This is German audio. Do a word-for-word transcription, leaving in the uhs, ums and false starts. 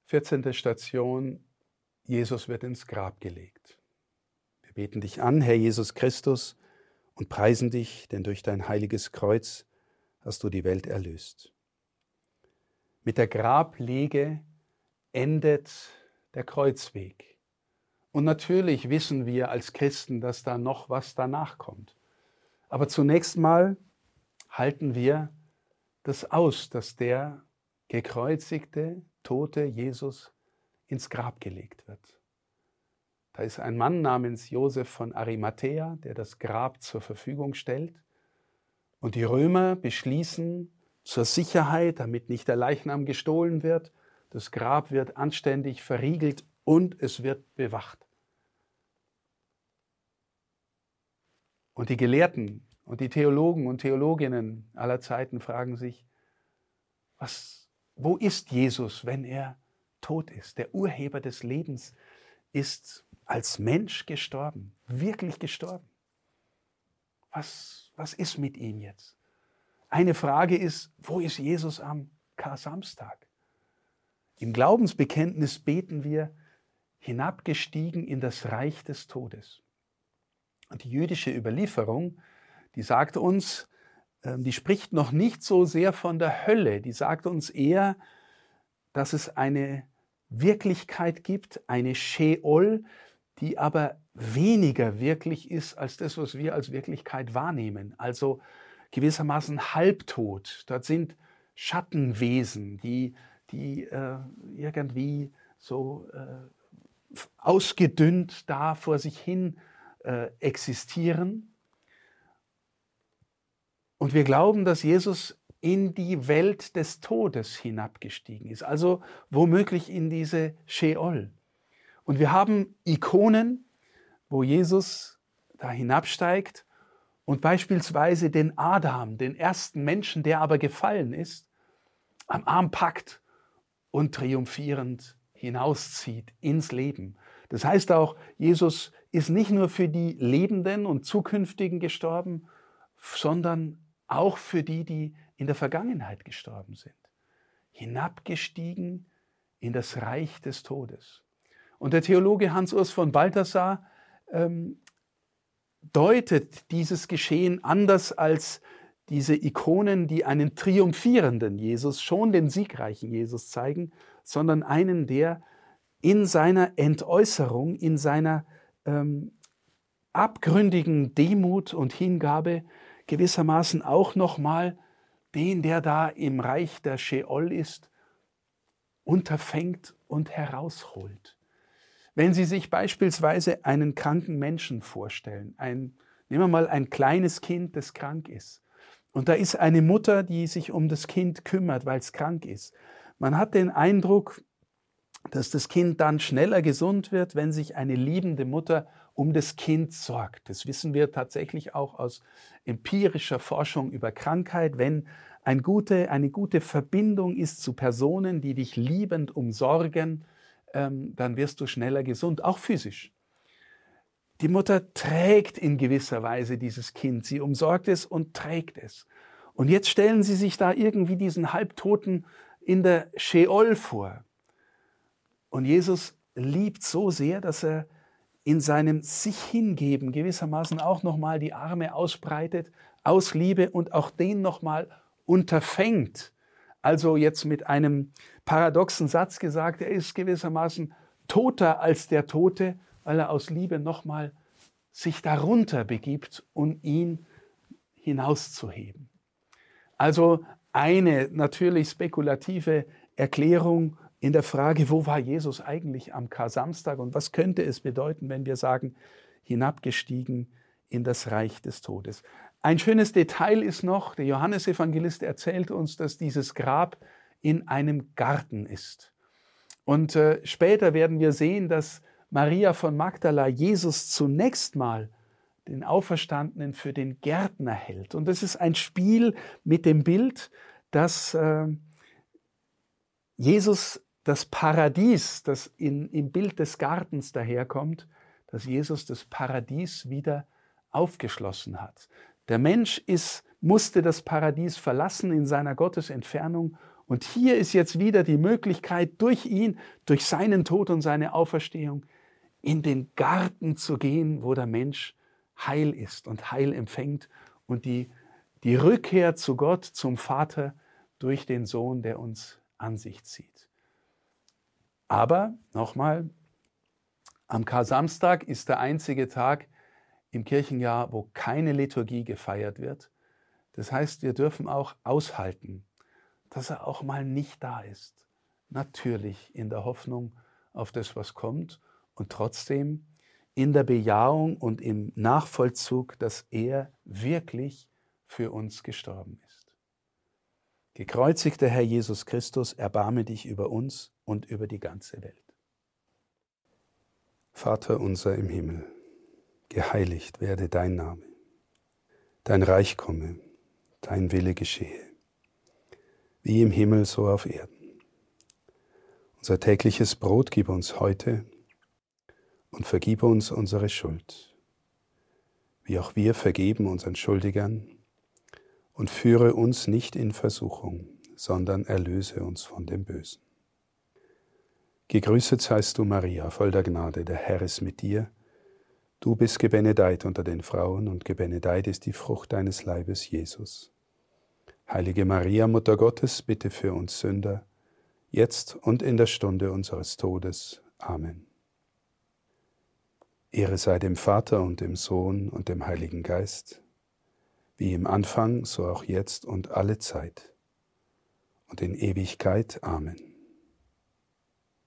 vierzehnte Station, Jesus wird ins Grab gelegt. Wir beten dich an, Herr Jesus Christus, und preisen dich, denn durch dein heiliges Kreuz hast du die Welt erlöst. Mit der Grablege endet der Kreuzweg. Und natürlich wissen wir als Christen, dass da noch was danach kommt. Aber zunächst mal halten wir das aus, dass der gekreuzigte, tote Jesus ins Grab gelegt wird. Da ist ein Mann namens Josef von Arimathäa, der das Grab zur Verfügung stellt. Und die Römer beschließen zur Sicherheit, damit nicht der Leichnam gestohlen wird, das Grab wird anständig verriegelt und es wird bewacht. Und die Gelehrten und die Theologen und Theologinnen aller Zeiten fragen sich, was, wo ist Jesus, wenn er tot ist? Der Urheber des Lebens ist als Mensch gestorben, wirklich gestorben. Was, was ist mit ihm jetzt? Eine Frage ist, wo ist Jesus am Kar-Samstag? Im Glaubensbekenntnis beten wir, hinabgestiegen in das Reich des Todes. Und die jüdische Überlieferung, die sagt uns, die spricht noch nicht so sehr von der Hölle, die sagt uns eher, dass es eine Wirklichkeit gibt, eine Sheol, die aber weniger wirklich ist als das, was wir als Wirklichkeit wahrnehmen. Also gewissermaßen halbtot. Dort sind Schattenwesen, die, die äh, irgendwie so äh, ausgedünnt da vor sich hin äh, existieren. Und wir glauben, dass Jesus in die Welt des Todes hinabgestiegen ist, also womöglich in diese Sheol. Und wir haben Ikonen, wo Jesus da hinabsteigt und beispielsweise den Adam, den ersten Menschen, der aber gefallen ist, am Arm packt und triumphierend hinauszieht ins Leben. Das heißt auch, Jesus ist nicht nur für die Lebenden und Zukünftigen gestorben, sondern auch für die, die in der Vergangenheit gestorben sind. Hinabgestiegen in das Reich des Todes. Und der Theologe Hans-Urs von Balthasar ähm, deutet dieses Geschehen anders als diese Ikonen, die einen triumphierenden Jesus, schon den siegreichen Jesus zeigen, sondern einen, der in seiner Entäußerung, in seiner ähm, abgründigen Demut und Hingabe gewissermaßen auch nochmal den, der da im Reich der Sheol ist, unterfängt und herausholt. Wenn Sie sich beispielsweise einen kranken Menschen vorstellen, ein, nehmen wir mal ein kleines Kind, das krank ist, und da ist eine Mutter, die sich um das Kind kümmert, weil es krank ist. Man hat den Eindruck, dass das Kind dann schneller gesund wird, wenn sich eine liebende Mutter um das Kind sorgt. Das wissen wir tatsächlich auch aus empirischer Forschung über Krankheit. Wenn eine gute, eine gute Verbindung ist zu Personen, die dich liebend umsorgen, ähm, dann wirst du schneller gesund, auch physisch. Die Mutter trägt in gewisser Weise dieses Kind. Sie umsorgt es und trägt es. Und jetzt stellen Sie sich da irgendwie diesen Halbtoten in der Sheol vor. Und Jesus liebt so sehr, dass er in seinem sich hingeben gewissermaßen auch nochmal die Arme ausbreitet, aus Liebe und auch den nochmal unterfängt. Also jetzt mit einem paradoxen Satz gesagt, er ist gewissermaßen toter als der Tote, weil er aus Liebe nochmal sich darunter begibt, um ihn hinauszuheben. Also eine natürlich spekulative Erklärung in der Frage, wo war Jesus eigentlich am Kar-Samstag und was könnte es bedeuten, wenn wir sagen, hinabgestiegen in das Reich des Todes. Ein schönes Detail ist noch, der Johannesevangelist erzählt uns, dass dieses Grab in einem Garten ist. Und äh, später werden wir sehen, dass Maria von Magdala Jesus zunächst mal den Auferstandenen für den Gärtner hält. Und das ist ein Spiel mit dem Bild, dass äh, Jesus das Paradies, das in, im Bild des Gartens daherkommt, dass Jesus das Paradies wieder aufgeschlossen hat. Der Mensch ist, musste das Paradies verlassen in seiner Gottesentfernung Und hier ist jetzt wieder die Möglichkeit, durch ihn, durch seinen Tod und seine Auferstehung, in den Garten zu gehen, wo der Mensch Heil ist und Heil empfängt und die, die Rückkehr zu Gott, zum Vater, durch den Sohn, der uns an sich zieht. Aber, nochmal, am Kar-Samstag ist der einzige Tag im Kirchenjahr, wo keine Liturgie gefeiert wird. Das heißt, wir dürfen auch aushalten, dass er auch mal nicht da ist. Natürlich in der Hoffnung auf das, was kommt und trotzdem in der Bejahung und im Nachvollzug, dass er wirklich für uns gestorben ist. Gekreuzigter Herr Jesus Christus, erbarme dich über uns und über die ganze Welt. Vater unser im Himmel, geheiligt werde dein Name. Dein Reich komme, dein Wille geschehe, wie im Himmel so auf Erden. Unser tägliches Brot gib uns heute und vergib uns unsere Schuld, wie auch wir vergeben unseren Schuldigern, und führe uns nicht in Versuchung, sondern erlöse uns von dem Bösen. Gegrüßet seist du, Maria, voll der Gnade, der Herr ist mit dir. Du bist gebenedeit unter den Frauen, und gebenedeit ist die Frucht deines Leibes, Jesus. Heilige Maria, Mutter Gottes, bitte für uns Sünder, jetzt und in der Stunde unseres Todes. Amen. Ehre sei dem Vater und dem Sohn und dem Heiligen Geist, wie im Anfang, so auch jetzt und alle Zeit und in Ewigkeit. Amen.